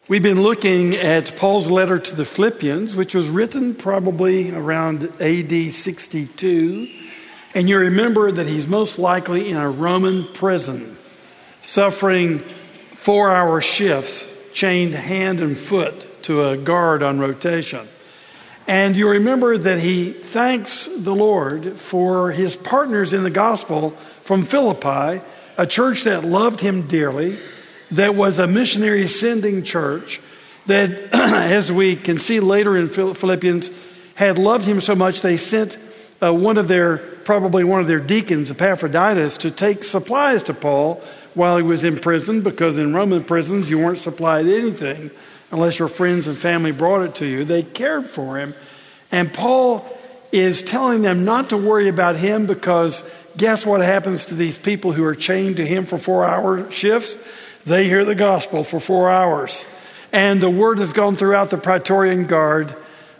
We've been looking at Paul's letter to the Philippians, which was written probably around AD 62. And you remember that he's most likely in a Roman prison, suffering 4-hour shifts, chained hand and foot to a guard on rotation. And you remember that he thanks the Lord for his partners in the gospel from Philippi, a church that loved him dearly, that was a missionary sending church that, as we can see later in Philippians, had loved him so much they sent one of their deacons, Epaphroditus, to take supplies to Paul while he was in prison, because in Roman prisons you weren't supplied anything unless your friends and family brought it to you. They cared for him. And Paul is telling them not to worry about him, because guess what happens to these people who are chained to him for 4-hour shifts? They hear the gospel for 4 hours. And the word has gone throughout the Praetorian Guard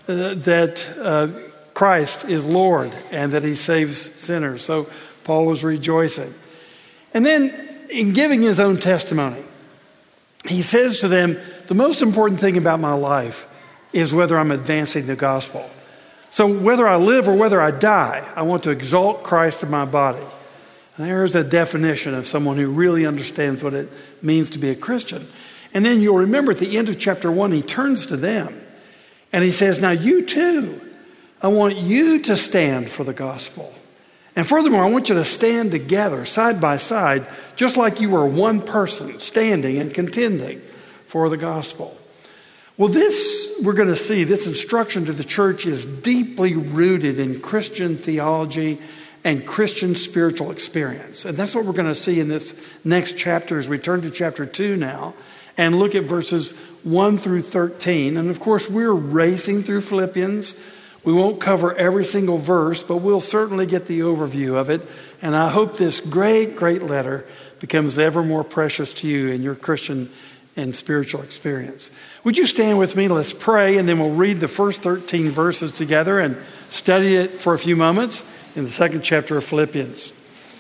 that Christ is Lord and that he saves sinners. So Paul was rejoicing. And then in giving his own testimony, he says to them, the most important thing about my life is whether I'm advancing the gospel. So whether I live or whether I die, I want to exalt Christ in my body. And there's a definition of someone who really understands what it means to be a Christian. And then you'll remember at the end of chapter 1, he turns to them and he says, now you too, I want you to stand for the gospel. And furthermore, I want you to stand together side by side, just like you were one person standing and contending for the gospel. Well, we're going to see, this instruction to the church is deeply rooted in Christian theology and Christian spiritual experience. And that's what we're going to see in this next chapter as we turn to chapter 2 now and look at verses 1 through 13. And of course, we're racing through Philippians. We won't cover every single verse, but we'll certainly get the overview of it. And I hope this great, great letter becomes ever more precious to you in your Christian and spiritual experience. Would you stand with me? Let's pray, and then we'll read the first 13 verses together and study it for a few moments in the second chapter of Philippians.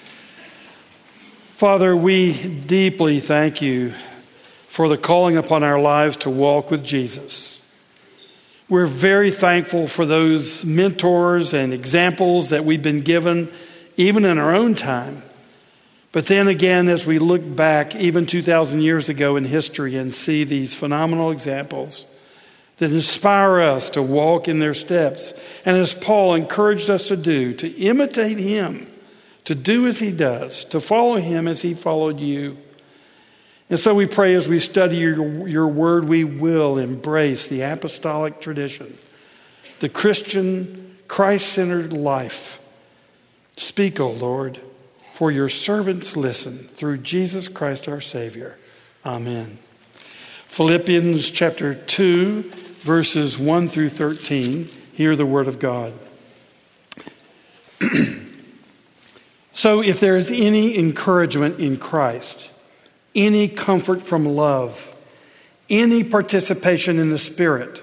Father, we deeply thank you for the calling upon our lives to walk with Jesus. We're very thankful for those mentors and examples that we've been given, even in our own time. But then again, as we look back, even 2,000 years ago in history, and see these phenomenal examples that inspire us to walk in their steps, and as Paul encouraged us to do, to imitate him, to do as he does, to follow him as he followed you. And so we pray as we study your word, we will embrace the apostolic tradition, the Christian, Christ-centered life. Speak, O Lord, for your servants listen, through Jesus Christ our Savior. Amen. Philippians chapter 2, verses 1 through 13. Hear the word of God. So if there is any encouragement in Christ, any comfort from love, any participation in the Spirit,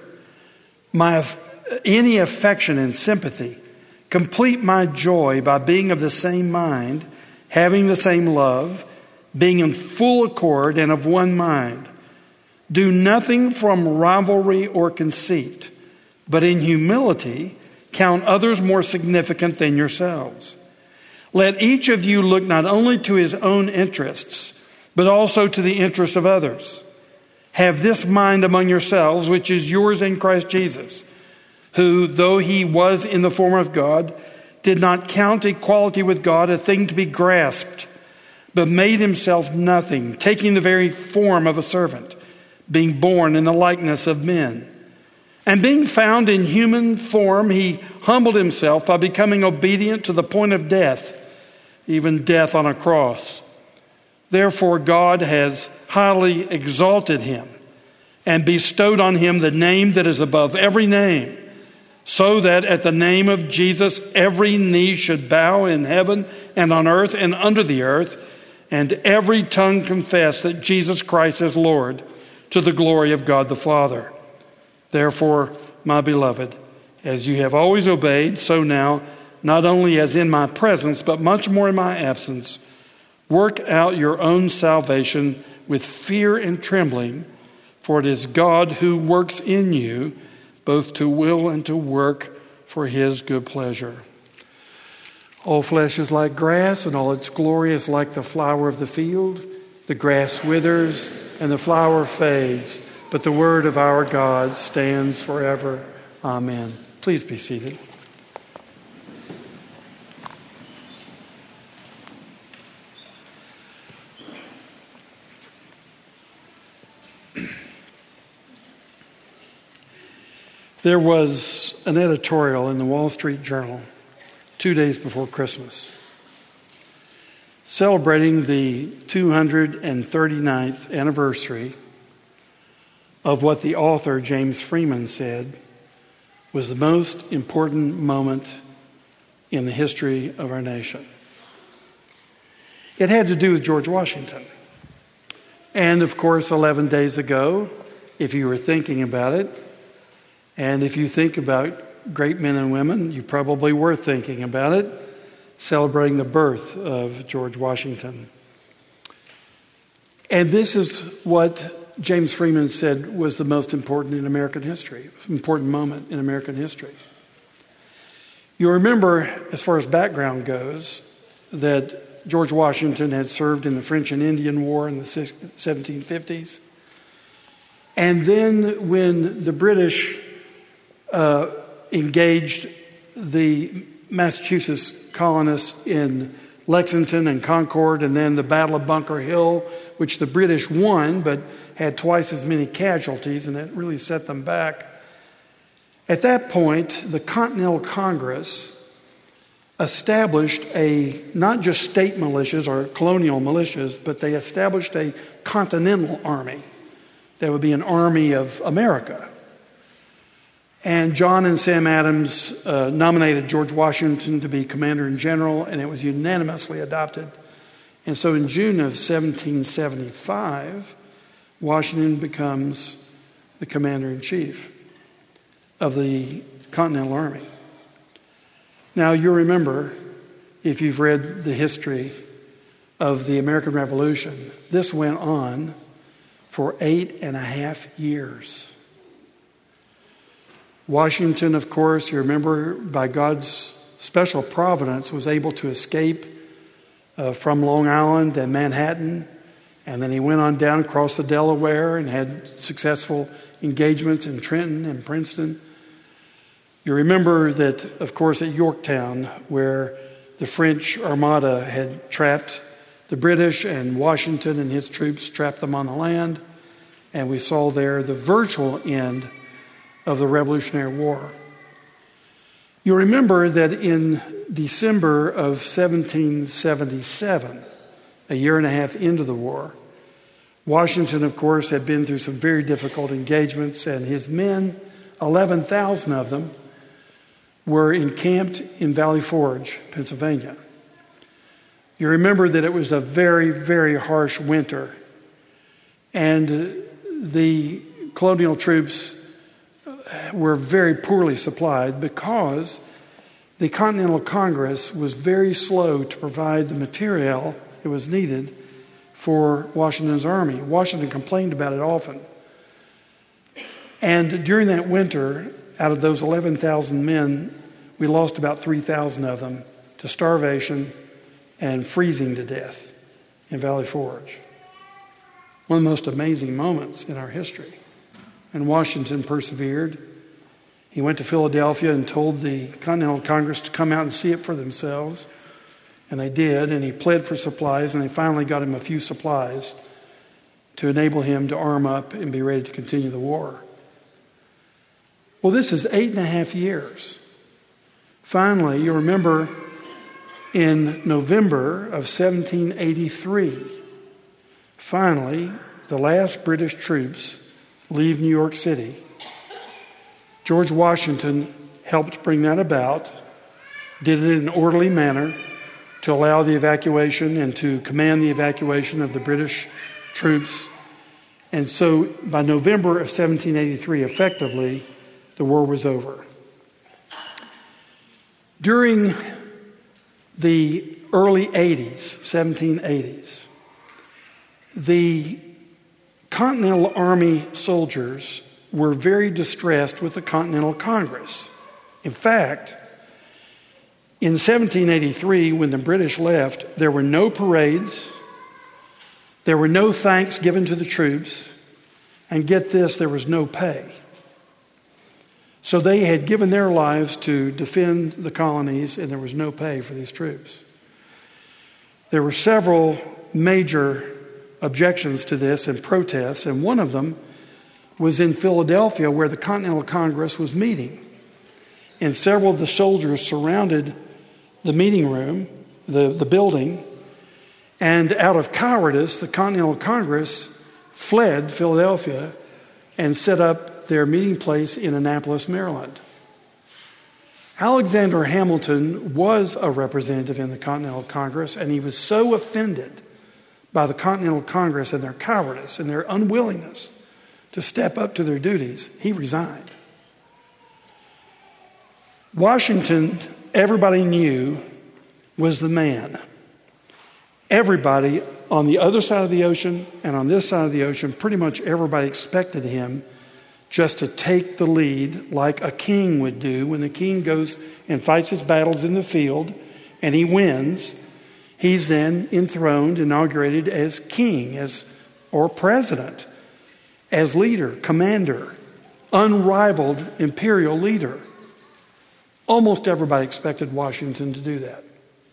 any affection and sympathy, complete my joy by being of the same mind, having the same love, being in full accord and of one mind. Do nothing from rivalry or conceit, but in humility count others more significant than yourselves. Let each of you look not only to his own interests, but also to the interests of others. Have this mind among yourselves, which is yours in Christ Jesus, who, though he was in the form of God, did not count equality with God a thing to be grasped, but made himself nothing, taking the very form of a servant, being born in the likeness of men. And being found in human form, he humbled himself by becoming obedient to the point of death, even death on a cross. Therefore God has highly exalted him and bestowed on him the name that is above every name, so that at the name of Jesus every knee should bow in heaven and on earth and under the earth, and every tongue confess that Jesus Christ is Lord, to the glory of God the Father. Therefore, my beloved, as you have always obeyed, so now, not only as in my presence, but much more in my absence, work out your own salvation with fear and trembling, For it is God who works in you both to will and to work for his good pleasure. All flesh is like grass, and all its glory is like the flower of the field. The grass withers, and the flower fades, but the word of our God stands forever. Amen. Please be seated. There was an editorial in the Wall Street Journal 2 days before Christmas celebrating the 239th anniversary of what the author James Freeman said was the most important moment in the history of our nation. It had to do with George Washington. And of course, 11 days ago, if you were thinking about it, and if you think about great men and women, you probably were thinking about it, celebrating the birth of George Washington. And this is what James Freeman said was the most important in American history, important moment in American history. You remember, as far as background goes, that George Washington had served in the French and Indian War in the 1750s. And then when the British engaged the Massachusetts colonists in Lexington and Concord, and then the Battle of Bunker Hill, which the British won, but had twice as many casualties, and it really set them back. At that point, the Continental Congress established not just state militias or colonial militias, but they established a continental army that would be an army of America. And John and Sam Adams nominated George Washington to be commander-in-general, and it was unanimously adopted. And so in June of 1775, Washington becomes the commander-in-chief of the Continental Army. Now, you remember, if you've read the history of the American Revolution, this went on for 8.5 years. Washington, of course, you remember, by God's special providence, was able to escape from Long Island and Manhattan, and then he went on down across the Delaware and had successful engagements in Trenton and Princeton. You remember that, of course, at Yorktown, where the French Armada had trapped the British, and Washington and his troops trapped them on the land, and we saw there the virtual end of the Revolutionary War. You remember that in December of 1777, a year and a half into the war, Washington, of course, had been through some very difficult engagements, and his men, 11,000 of them, were encamped in Valley Forge, Pennsylvania. You remember that it was a very, very harsh winter, and the colonial troops were very poorly supplied because the Continental Congress was very slow to provide the material that was needed for Washington's army. Washington complained about it often. And during that winter, out of those 11,000 men, we lost about 3,000 of them to starvation and freezing to death in Valley Forge. One of the most amazing moments in our history. And Washington persevered. He went to Philadelphia and told the Continental Congress to come out and see it for themselves. And they did, and he pled for supplies, and they finally got him a few supplies to enable him to arm up and be ready to continue the war. Well, this is 8.5 years. Finally, you remember in November of 1783, finally, the last British troops leave New York City. George Washington helped bring that about, did it in an orderly manner to allow the evacuation and to command the evacuation of the British troops. And so by November of 1783, effectively, the war was over. During the early 80s, 1780s, the Continental Army soldiers were very distressed with the Continental Congress. In fact, in 1783, when the British left, there were no parades, there were no thanks given to the troops, and get this, there was no pay. So they had given their lives to defend the colonies, and there was no pay for these troops. There were several major objections to this and protests, and one of them was in Philadelphia, where the Continental Congress was meeting. And several of the soldiers surrounded the meeting room, the building, and out of cowardice, the Continental Congress fled Philadelphia and set up their meeting place in Annapolis, Maryland. Alexander Hamilton was a representative in the Continental Congress, and he was so offended by the Continental Congress and their cowardice and their unwillingness to step up to their duties, he resigned. Washington, everybody knew, was the man. Everybody on the other side of the ocean and on this side of the ocean, pretty much everybody expected him just to take the lead like a king would do. When the king goes and fights his battles in the field and he wins, he's then enthroned, inaugurated as king, or president, as leader, commander, unrivaled imperial leader. Almost everybody expected Washington to do that.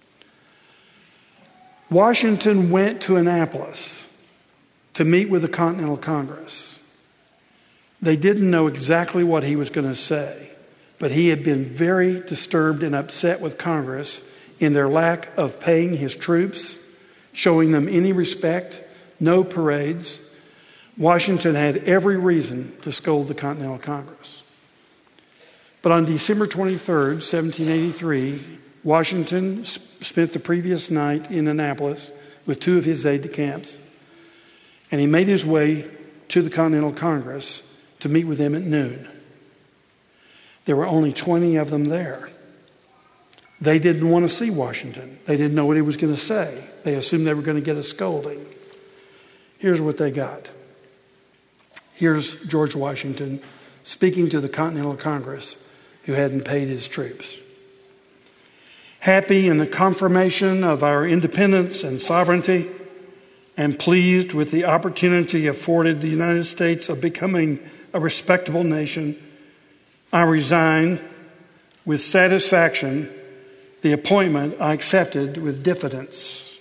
Washington went to Annapolis to meet with the Continental Congress. They didn't know exactly what he was going to say, but he had been very disturbed and upset with Congress in their lack of paying his troops, showing them any respect, no parades. Washington had every reason to scold the Continental Congress. But on December 23rd, 1783, Washington spent the previous night in Annapolis with two of his aides-de-camp, and he made his way to the Continental Congress to meet with them at noon. There were only 20 of them there. They didn't want to see Washington. They didn't know what he was going to say. They assumed they were going to get a scolding. Here's what they got. Here's George Washington speaking to the Continental Congress who hadn't paid his troops. Happy in the confirmation of our independence and sovereignty, and pleased with the opportunity afforded the United States of becoming a respectable nation, I resign with satisfaction the appointment I accepted with diffidence.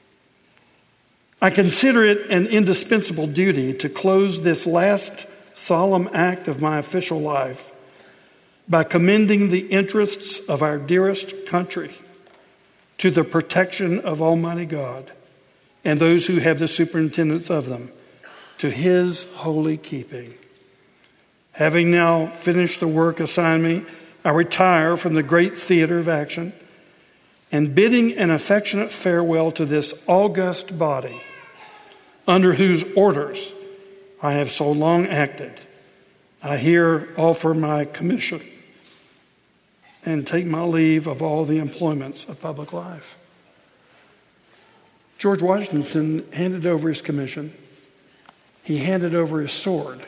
I consider it an indispensable duty to close this last solemn act of my official life by commending the interests of our dearest country to the protection of Almighty God and those who have the superintendence of them, to His holy keeping. Having now finished the work assigned me, I retire from the great theater of action, and bidding an affectionate farewell to this august body, under whose orders I have so long acted, I here offer my commission and take my leave of all the employments of public life. George Washington handed over his commission. He handed over his sword.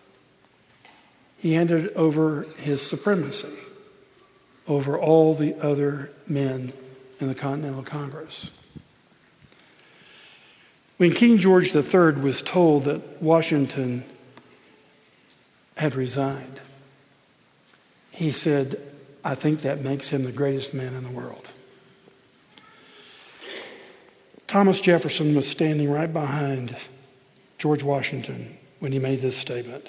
He handed over his supremacy over all the other men in the Continental Congress. When King George III was told that Washington had resigned, he said, I think that makes him the greatest man in the world. Thomas Jefferson was standing right behind George Washington when he made this statement.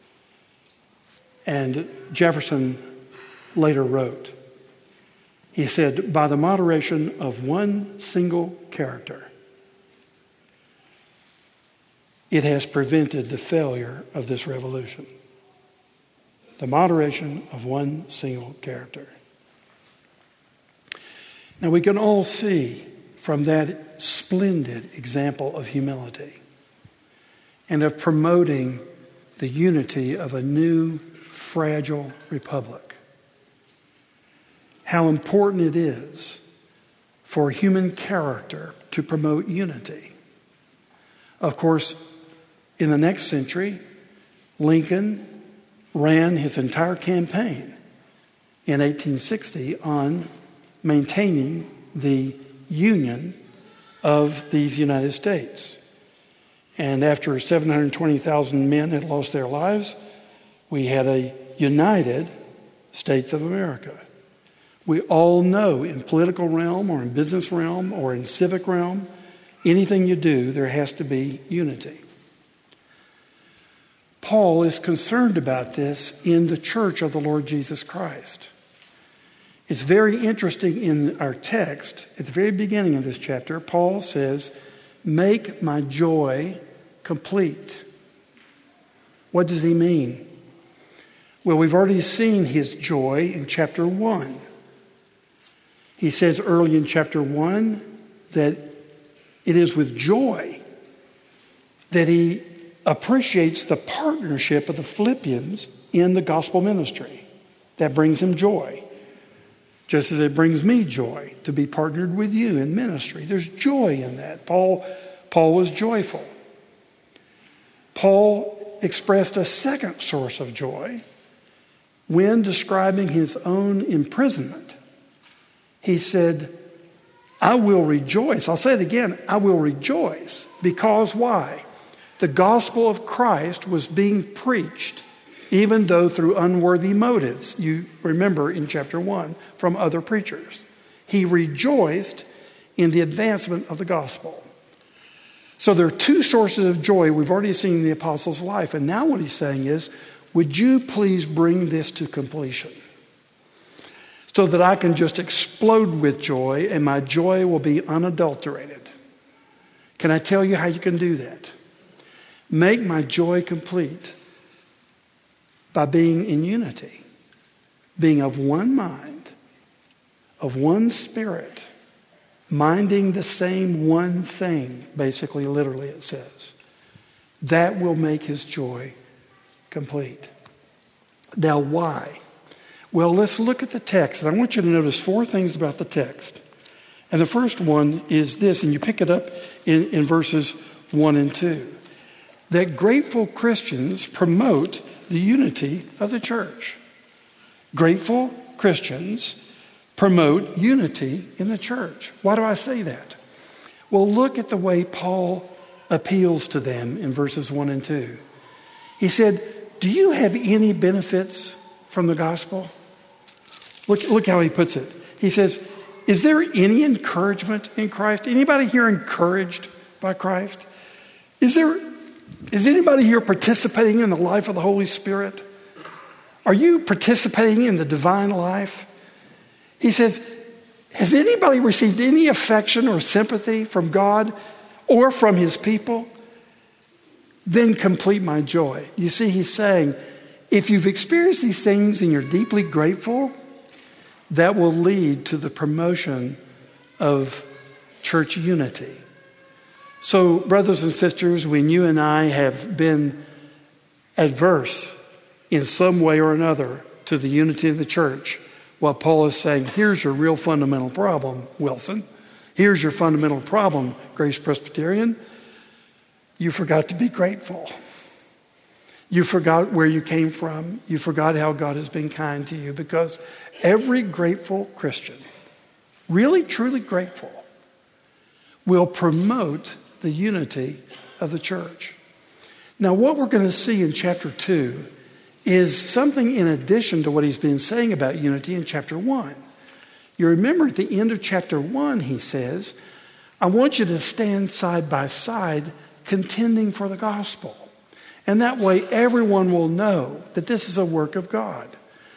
And Jefferson later wrote, he said, by the moderation of one single character, it has prevented the failure of this revolution. The moderation of one single character. Now we can all see from that splendid example of humility and of promoting the unity of a new, fragile republic, how important it is for human character to promote unity. Of course, In the next century, Lincoln ran his entire campaign in 1860 on maintaining the union of these United States. And after 720,000 men had lost their lives, we had a United States of America. We all know in political realm or in business realm or in civic realm, anything you do, there has to be unity. Paul is concerned about this in the church of the Lord Jesus Christ. It's very interesting in our text, at the very beginning of this chapter, Paul says, "Make my joy complete." What does he mean? Well, we've already seen his joy in chapter 1. He says early in chapter 1 that it is with joy that he appreciates the partnership of the Philippians in the gospel ministry. That brings him joy. Just as it brings me joy to be partnered with you in ministry. There's joy in that. Paul was joyful. Paul expressed a second source of joy when describing his own imprisonment. He said, "I will rejoice." I'll say it again. I will rejoice. Because why? The gospel of Christ was being preached, even though through unworthy motives. You remember in chapter 1 from other preachers. He rejoiced in the advancement of the gospel. So there are two sources of joy we've already seen in the apostle's life. And now what he's saying is, would you please bring this to completion? So that I can just explode with joy and my joy will be unadulterated. Can I tell you how you can do that? Make my joy complete by being in unity, being of one mind, of one spirit, minding the same one thing, basically, literally it says. That will make his joy complete. Now, why? Well, let's look at the text. And I want you to notice four things about the text. And the first one is this, and you pick it up in verses 1 and 2. That grateful Christians promote the unity of the church. Grateful Christians promote unity in the church. Why do I say that? Well, look at the way Paul appeals to them in verses 1 and 2. He said, "Do you have any benefits from the gospel?" Look how he puts it. He says, "Is there any encouragement in Christ?" Anybody here encouraged by Christ? Is anybody here participating in the life of the Holy Spirit? Are you participating in the divine life? He says, has anybody received any affection or sympathy from God or from his people? Then complete my joy. You see, he's saying, if you've experienced these things and you're deeply grateful, that will lead to the promotion of church unity. So, brothers and sisters, when you and I have been adverse in some way or another to the unity of the church, what Paul is saying, here's your real fundamental problem, Wilson. Here's your fundamental problem, Grace Presbyterian. You forgot to be grateful. You forgot where you came from. You forgot how God has been kind to you, because every grateful Christian, really truly grateful, will promote the unity of the church. Now, what we're going to see in chapter 2 is something in addition to what he's been saying about unity in chapter 1. You remember at the end of chapter 1, he says, I want you to stand side by side contending for the gospel. And that way everyone will know that this is a work of God.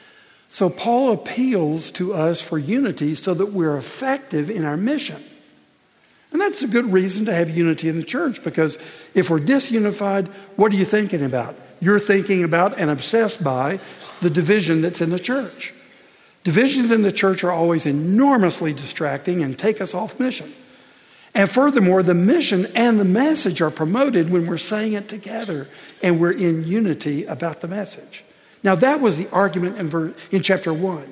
So Paul appeals to us for unity so that we're effective in our mission. And that's a good reason to have unity in the church, because if we're disunified, what are you thinking about? You're thinking about and obsessed by the division that's in the church. Divisions in the church are always enormously distracting and take us off mission. And furthermore, the mission and the message are promoted when we're saying it together and we're in unity about the message. Now, that was the argument in chapter 1.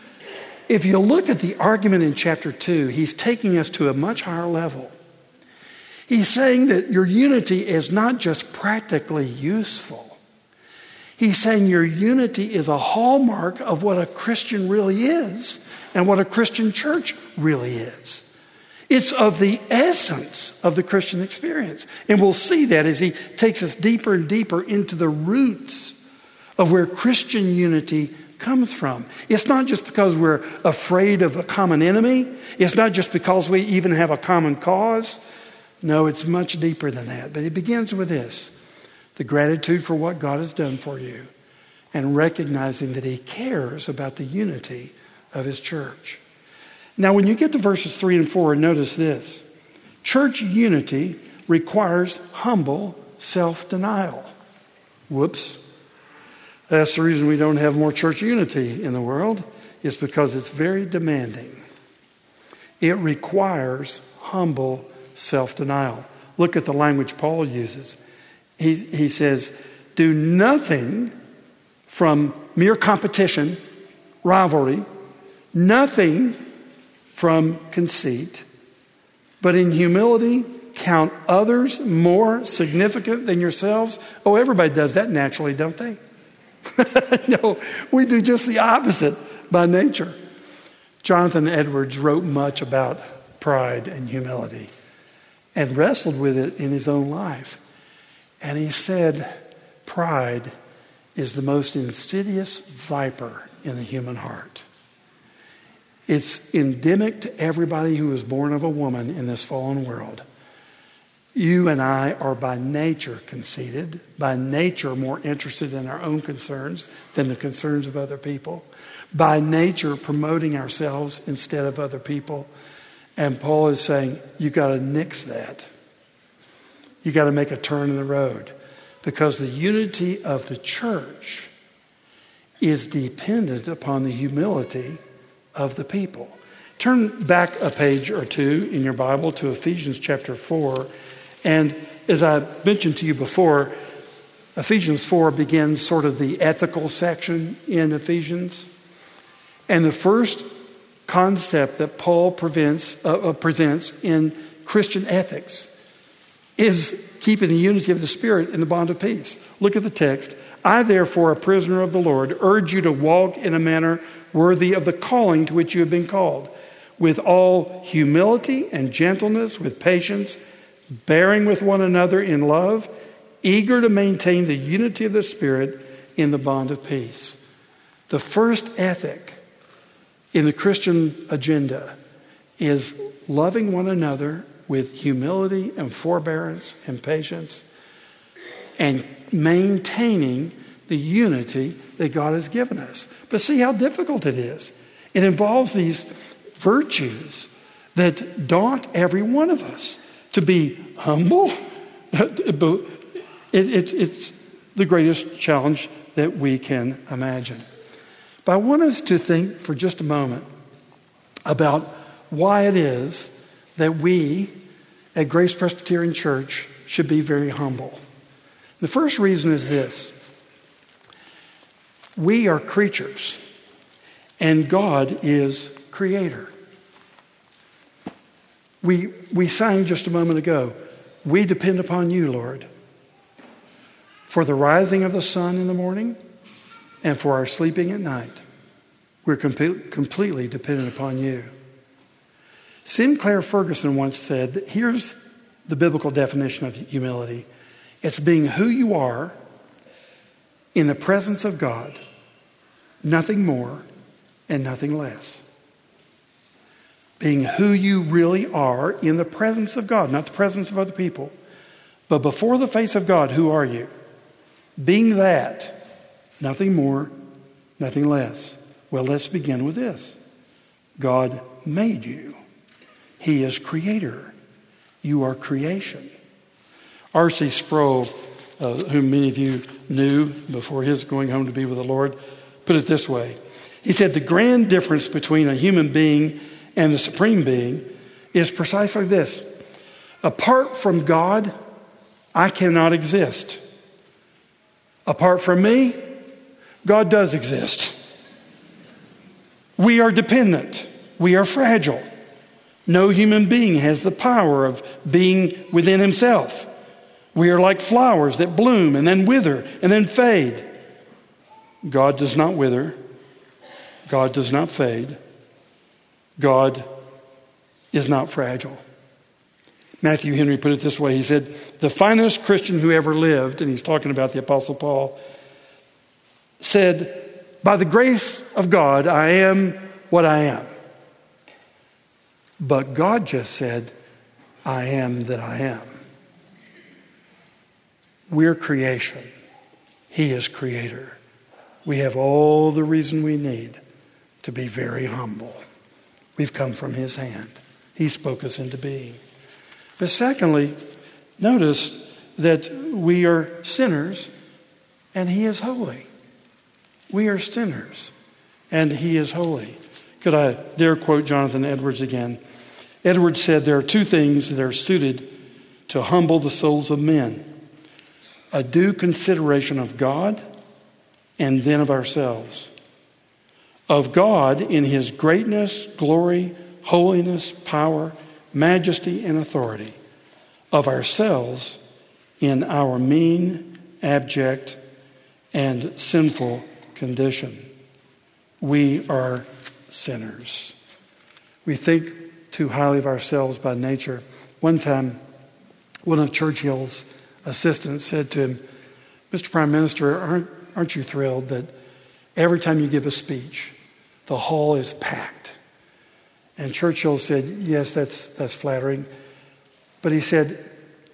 If you look at the argument in chapter 2, he's taking us to a much higher level. He's saying that your unity is not just practically useful. He's saying your unity is a hallmark of what a Christian really is and what a Christian church really is. It's of the essence of the Christian experience. And we'll see that as he takes us deeper and deeper into the roots of where Christian unity comes from. It's not just because we're afraid of a common enemy. It's not just because we even have a common cause. No, it's much deeper than that. But it begins with this: the gratitude for what God has done for you and recognizing that he cares about the unity of his church. Now, when you get to verses 3 and 4, notice this. Church unity requires humble self-denial. Whoops. That's the reason we don't have more church unity in the world. It's because it's very demanding. It requires humble self-denial. Look at the language Paul uses. He says, do nothing from mere competition, rivalry, nothing from conceit, but in humility count others more significant than yourselves. Oh, everybody does that naturally, don't they? No, we do just the opposite by nature. Jonathan Edwards wrote much about pride and humility and wrestled with it in his own life. And he said, pride is the most insidious viper in the human heart. It's endemic to everybody who is born of a woman in this fallen world. You and I are by nature conceited, by nature more interested in our own concerns than the concerns of other people, by nature promoting ourselves instead of other people. And Paul is saying, you got to nix that. You got to make a turn in the road, because the unity of the church is dependent upon the humility of the people. Turn back a page or two in your Bible to Ephesians chapter 4. And as I mentioned to you before, Ephesians 4 begins sort of the ethical section in Ephesians. And the first concept that Paul presents in Christian ethics is keeping the unity of the Spirit in the bond of peace. Look at the text. I, therefore, a prisoner of the Lord, urge you to walk in a manner worthy of the calling to which you have been called, with all humility and gentleness, with patience, bearing with one another in love, eager to maintain the unity of the Spirit in the bond of peace. The first ethic in the Christian agenda is loving one another with humility and forbearance and patience, and maintaining the unity that God has given us. But see how difficult it is. It involves these virtues that daunt every one of us. To be humble, it's the greatest challenge that we can imagine. But I want us to think for just a moment about why it is that we at Grace Presbyterian Church should be very humble. The first reason is this: we are creatures and God is creator. We sang just a moment ago, we depend upon you, Lord, for the rising of the sun in the morning and for our sleeping at night. We're completely dependent upon you. Sinclair Ferguson once said that here's the biblical definition of humility. It's being who you are in the presence of God, nothing more and nothing less. Being who you really are in the presence of God, not the presence of other people, but before the face of God, who are you? Being that, nothing more, nothing less. Well, let's begin with this. God made you. He is creator. You are creation. R.C. Sproul, whom many of you knew before his going home to be with the Lord, put it this way. He said, the grand difference between a human being and the supreme being is precisely this. Apart from God, I cannot exist. Apart from me, God does exist. We are dependent. We are fragile. No human being has the power of being within himself. We are like flowers that bloom and then wither and then fade. God does not wither. God does not fade. God is not fragile. Matthew Henry put it this way. He said, the finest Christian who ever lived, and he's talking about the Apostle Paul, said, by the grace of God, I am what I am. But God just said, I am that I am. We're creation. He is creator. We have all the reason we need to be very humble. We've come from his hand. He spoke us into being. But secondly, notice that we are sinners and he is holy. We are sinners and he is holy. Could I dare quote Jonathan Edwards again? Edwards said there are two things that are suited to humble the souls of men: a due consideration of God and then of ourselves. Of God in his greatness, glory, holiness, power, majesty, and authority. Of ourselves in our mean, abject, and sinful condition. We are sinners. We think too highly of ourselves by nature. One time, one of Churchill's assistants said to him, Mr. Prime Minister, aren't you thrilled that every time you give a speech, the hall is packed? And Churchill said, yes, that's flattering. But he said,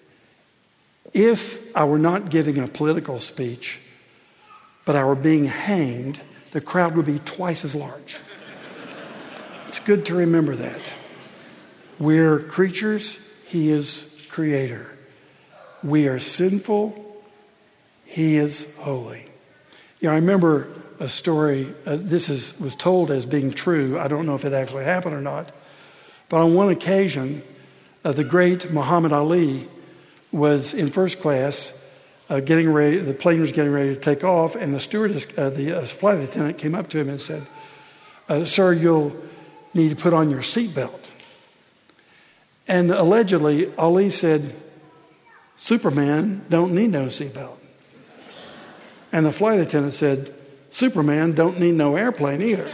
if I were not giving a political speech, but I were being hanged, the crowd would be twice as large. It's good to remember that. We're creatures, he is creator. We are sinful, he is holy. I remember a story, was told as being true. I don't know if it actually happened or not. But on one occasion, the great Muhammad Ali was in first class, getting ready. The plane was getting ready to take off, and the stewardess, the flight attendant, came up to him and said, "Sir, you'll need to put on your seatbelt." And allegedly, Ali said, "Superman don't need no seatbelt." And the flight attendant said, "Superman don't need no airplane either."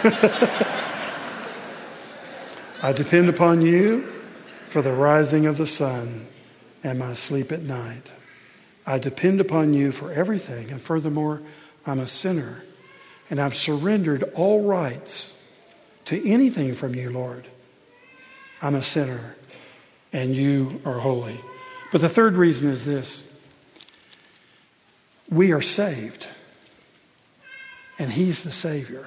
I depend upon you for the rising of the sun and my sleep at night. I depend upon you for everything. And furthermore, I'm a sinner. And I've surrendered all rights to anything from you, Lord. I'm a sinner and you are holy. But the third reason is this. We are saved. And he's the Savior.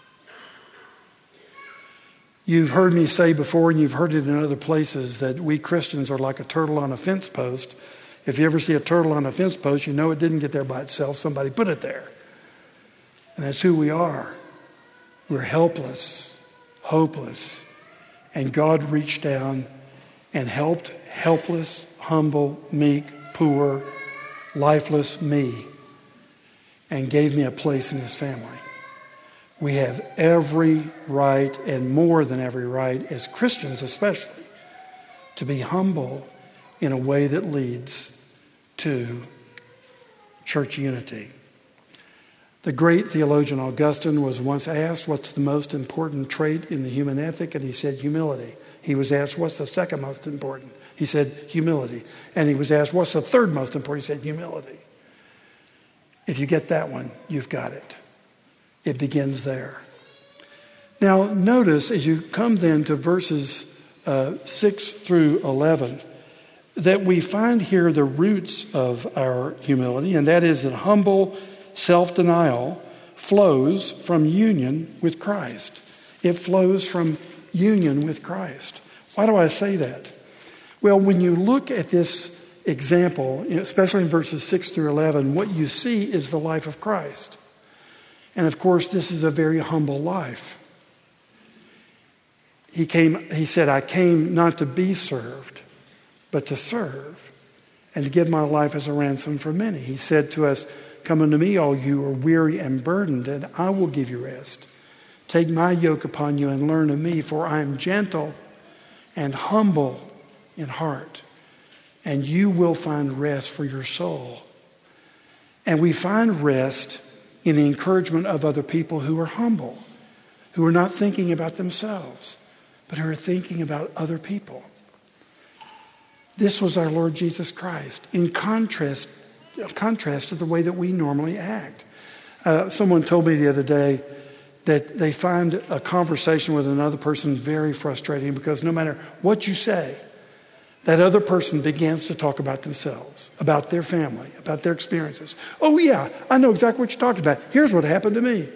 You've heard me say before, and you've heard it in other places, that we Christians are like a turtle on a fence post. If you ever see a turtle on a fence post, you know it didn't get there by itself. Somebody put it there. And that's who we are. We're helpless, hopeless. And God reached down and helped helpless, humble, meek, poor, lifeless me and gave me a place in his family. We have every right, and more than every right, as Christians especially, to be humble in a way that leads to church unity. The great theologian Augustine was once asked, what's the most important trait in the human ethic? And he said, humility. He was asked, what's the second most important? He said, humility. And he was asked, what's the third most important? He said, humility. If you get that one, you've got it. It begins there. Now, notice as you come then to verses 6 through 11, that we find here the roots of our humility, and that is that humble self-denial flows from union with Christ. It flows from union with Christ. Why do I say that? Well, when you look at this example, especially in verses 6 through 11, what you see is the life of Christ. And of course, this is a very humble life. He said, I came not to be served, but to serve and to give my life as a ransom for many. He said to us, come unto me, all you who are weary and burdened, and I will give you rest. Take my yoke upon you and learn of me, for I am gentle and humble in heart, and you will find rest for your soul. And we find rest in the encouragement of other people who are humble, who are not thinking about themselves, but who are thinking about other people. This was our Lord Jesus Christ, in contrast to the way that we normally act. Someone told me the other day that they find a conversation with another person very frustrating because no matter what you say, that other person begins to talk about themselves, about their family, about their experiences. Oh yeah, I know exactly what you're talking about. Here's what happened to me.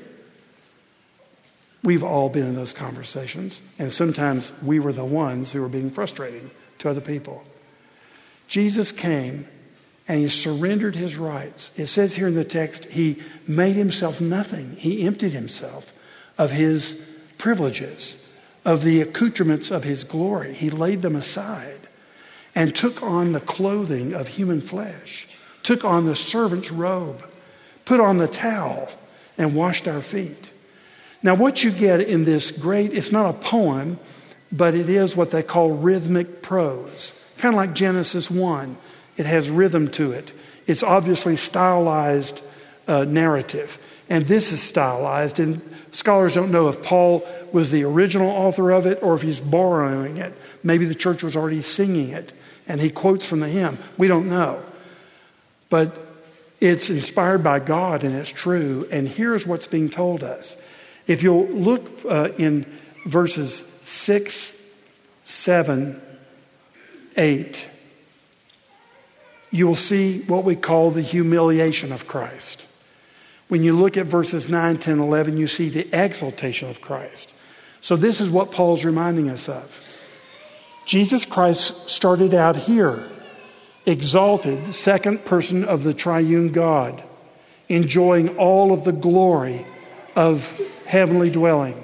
We've all been in those conversations, and sometimes we were the ones who were being frustrating to other people. Jesus came and he surrendered his rights. It says here in the text, he made himself nothing. He emptied himself of his privileges, of the accoutrements of his glory. He laid them aside and took on the clothing of human flesh, took on the servant's robe, put on the towel, and washed our feet. Now what you get in this it's not a poem, but it is what they call rhythmic prose. Kind of like Genesis 1. It has rhythm to it. It's obviously stylized narrative. And this is stylized. And scholars don't know if Paul was the original author of it or if he's borrowing it. Maybe the church was already singing it and he quotes from the hymn. We don't know. But it's inspired by God and it's true. And here's what's being told us. If you'll look in verses 6, 7, 8, you will see what we call the humiliation of Christ. When you look at verses 9, 10, 11, you see the exaltation of Christ. So this is what Paul's reminding us of. Jesus Christ started out here, exalted, second person of the triune God, enjoying all of the glory of heavenly dwelling.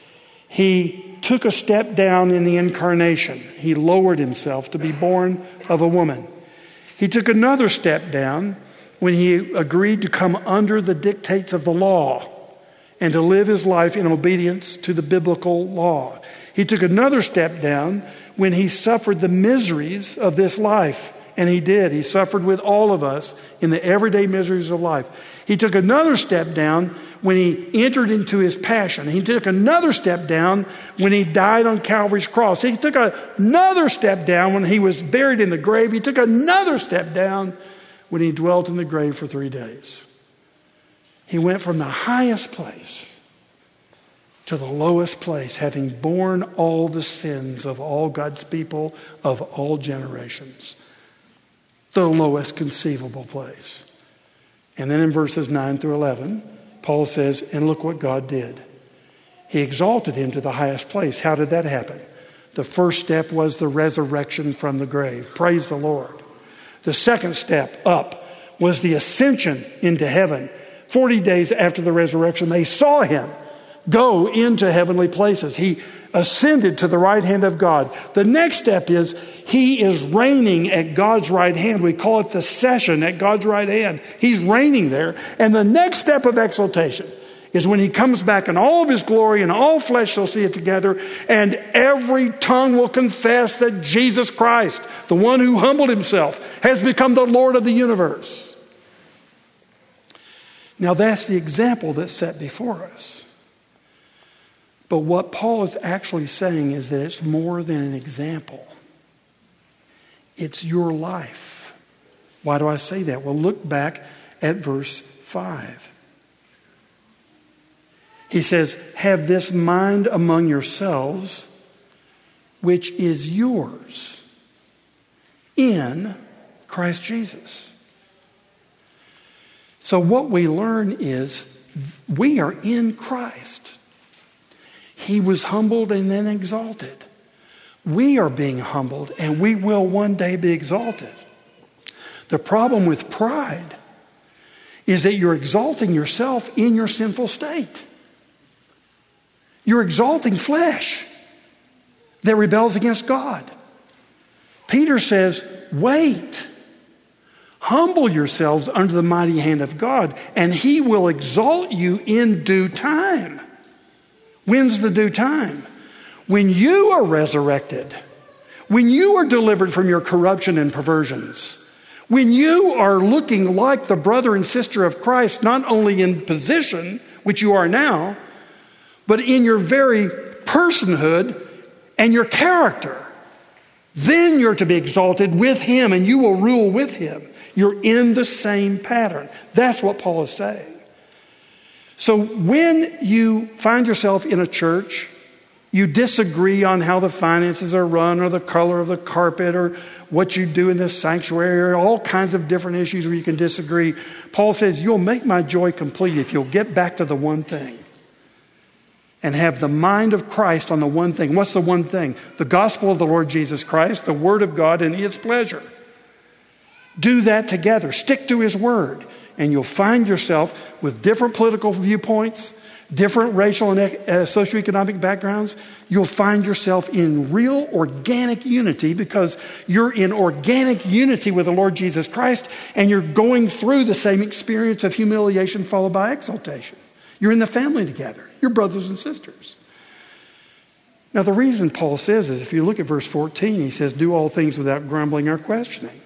He took a step down in the incarnation. He lowered himself to be born of a woman. He took another step down when he agreed to come under the dictates of the law and to live his life in obedience to the biblical law. He took another step down when he suffered the miseries of this life. And he did. He suffered with all of us in the everyday miseries of life. He took another step down when he entered into his passion. He took another step down when he died on Calvary's cross. He took another step down when he was buried in the grave. He took another step down when he dwelt in the grave for 3 days. He went from the highest place to the lowest place, having borne all the sins of all God's people of all generations. The lowest conceivable place. And then in verses 9 through 11, Paul says, and look what God did. He exalted him to the highest place. How did that happen? The first step was the resurrection from the grave. Praise the Lord. The second step up was the ascension into heaven. 40 days after the resurrection, they saw him go into heavenly places. He ascended to the right hand of God. The next step is he is reigning at God's right hand. We call it the session at God's right hand. He's reigning there. And the next step of exaltation is when he comes back in all of his glory and all flesh shall see it together, and every tongue will confess that Jesus Christ, the one who humbled himself, has become the Lord of the universe. Now that's the example that's set before us. But what Paul is actually saying is that it's more than an example. It's your life. Why do I say that? Well, look back at verse 5. He says, have this mind among yourselves, which is yours in Christ Jesus. So what we learn is we are in Christ. He was humbled and then exalted. We are being humbled and we will one day be exalted. The problem with pride is that you're exalting yourself in your sinful state. You're exalting flesh that rebels against God. Peter says, wait. Humble yourselves under the mighty hand of God, and he will exalt you in due time. When's the due time? When you are resurrected when you are delivered from your corruption and perversions, when you are looking like the brother and sister of Christ, not only in position, which you are now, but in your very personhood and your character, then you're to be exalted with him and you will rule with him. You're in the same pattern. That's what Paul is saying. So when you find yourself in a church, you disagree on how the finances are run or the color of the carpet or what you do in this sanctuary, or all kinds of different issues where you can disagree. Paul says, you'll make my joy complete if you'll get back to the one thing and have the mind of Christ on the one thing. What's the one thing? The gospel of the Lord Jesus Christ, the word of God, and its pleasure. Do that together. Stick to his word. And you'll find yourself with different political viewpoints, different racial and socioeconomic backgrounds. You'll find yourself in real organic unity because you're in organic unity with the Lord Jesus Christ, and you're going through the same experience of humiliation followed by exaltation. You're in the family together. You're brothers and sisters. Now, the reason Paul says is, if you look at verse 14, he says, do all things without grumbling or questioning.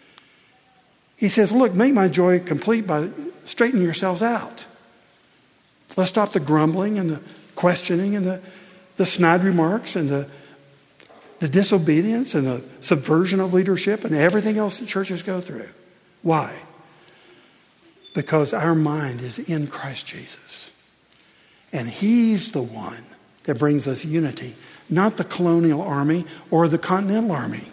He says, look, make my joy complete by straightening yourselves out. Let's stop the grumbling and the questioning and the snide remarks and the disobedience and the subversion of leadership and everything else that churches go through. Why? Because our mind is in Christ Jesus. And he's the one that brings us unity, not the colonial army or the continental army.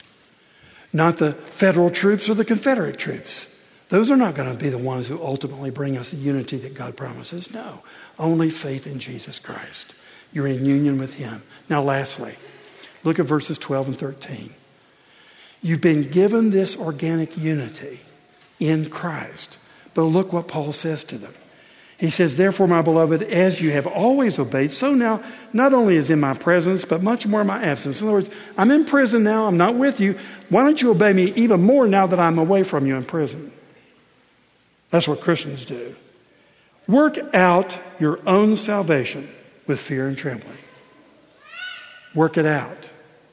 Not the federal troops or the Confederate troops. Those are not going to be the ones who ultimately bring us the unity that God promises. No, only faith in Jesus Christ. You're in union with him. Now lastly, look at verses 12 and 13. You've been given this organic unity in Christ. But look what Paul says to them. He says, therefore, my beloved, as you have always obeyed, so now, not only is in my presence, but much more in my absence. In other words, I'm in prison now, I'm not with you. Why don't you obey me even more now that I'm away from you in prison? That's what Christians do. Work out your own salvation with fear and trembling. Work it out.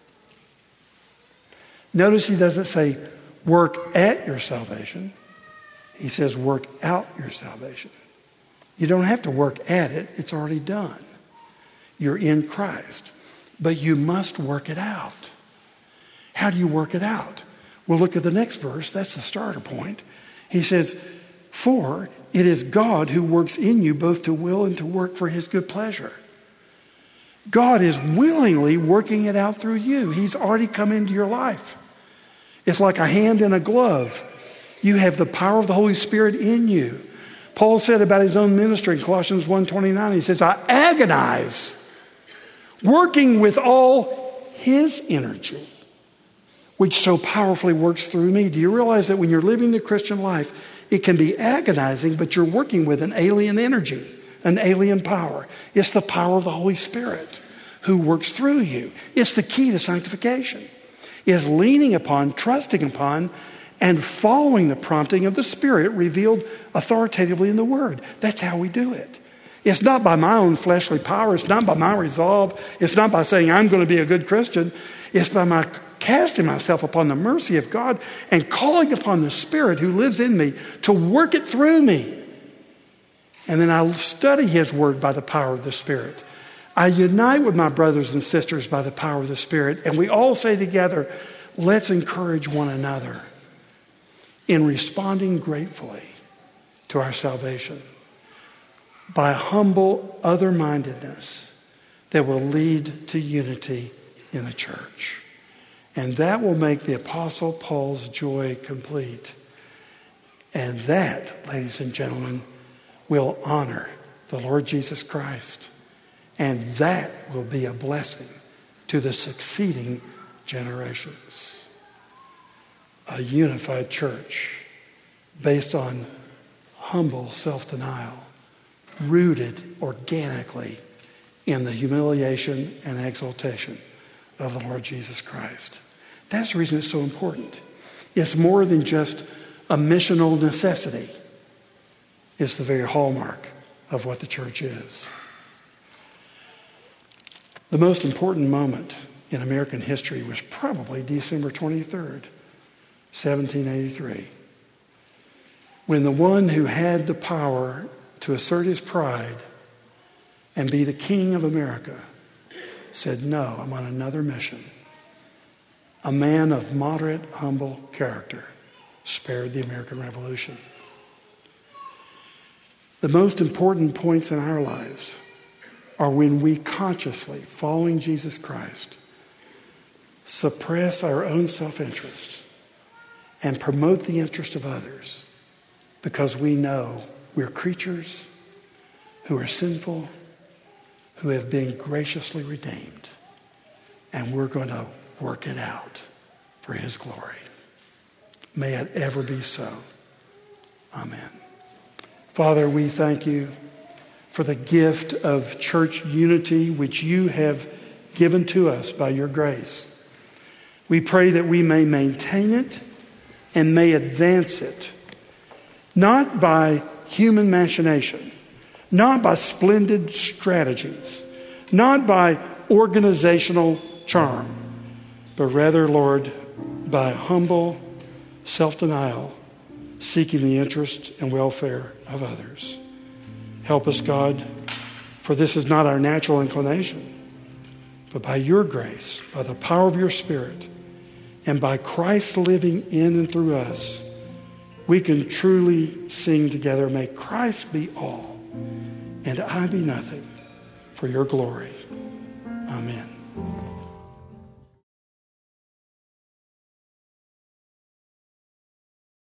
Notice he doesn't say work at your salvation. He says work out your salvation. You don't have to work at it. It's already done. You're in Christ. But you must work it out. How do you work it out? Well, look at the next verse. That's the starter point. He says, for it is God who works in you both to will and to work for his good pleasure. God is willingly working it out through you. He's already come into your life. It's like a hand in a glove. You have the power of the Holy Spirit in you. Paul said about his own ministry in Colossians 1:29, he says, I agonize, working with all his energy, which so powerfully works through me. Do you realize that when you're living the Christian life, it can be agonizing, but you're working with an alien energy, an alien power. It's the power of the Holy Spirit who works through you. It's the key to sanctification, is leaning upon, trusting upon, and following the prompting of the Spirit revealed authoritatively in the Word. That's how we do it. It's not by my own fleshly power. It's not by my resolve. It's not by saying I'm going to be a good Christian. It's by my casting myself upon the mercy of God and calling upon the Spirit who lives in me to work it through me. And then I'll study his word by the power of the Spirit. I unite with my brothers and sisters by the power of the Spirit. And we all say together, let's encourage one another in responding gratefully to our salvation by humble other-mindedness that will lead to unity in the church. And that will make the Apostle Paul's joy complete. And that, ladies and gentlemen, will honor the Lord Jesus Christ. And that will be a blessing to the succeeding generations. A unified church based on humble self-denial, rooted organically in the humiliation and exaltation of the Lord Jesus Christ. That's the reason it's so important. It's more than just a missional necessity. It's the very hallmark of what the church is. The most important moment in American history was probably December 23rd, 1783, when the one who had the power to assert his pride and be the king of America said, "No, I'm on another mission." A man of moderate, humble character spared the American Revolution. The most important points in our lives are when we consciously, following Jesus Christ, suppress our own self-interest and promote the interest of others, because we know we're creatures who are sinful, who have been graciously redeemed, and we're going to work it out for His glory. May it ever be so. Amen. Father, we thank you for the gift of church unity which you have given to us by your grace. We pray that we may maintain it and may advance it, not by human machination, not by splendid strategies, not by organizational charm, but rather, Lord, by humble self-denial, seeking the interest and welfare of others. Help us, God, for this is not our natural inclination, but by your grace, by the power of your Spirit, and by Christ living in and through us, we can truly sing together, "May Christ be all, and I be nothing, for your glory." Amen.